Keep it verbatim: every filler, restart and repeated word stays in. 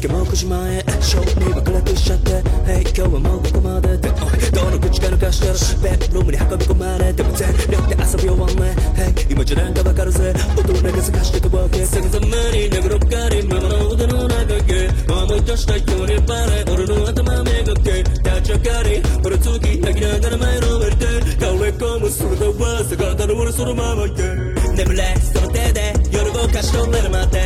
今日もくじまえショーには暗くしちゃって Hey 今日はもうここまでってどの口か抜かしてるベッドルームに運び込まれても全力で遊び終わんね Hey 今じゃなんかわかるぜ音を流すかしてくわけ逆さまに殴ろっかりママの腕の中へ思い出したようにバレ俺の頭めがけ立ち上がりこれ月吐きながら前のめりで倒れ込む姿は逆立る俺そのままで眠れその手で夜を貸し止めるまで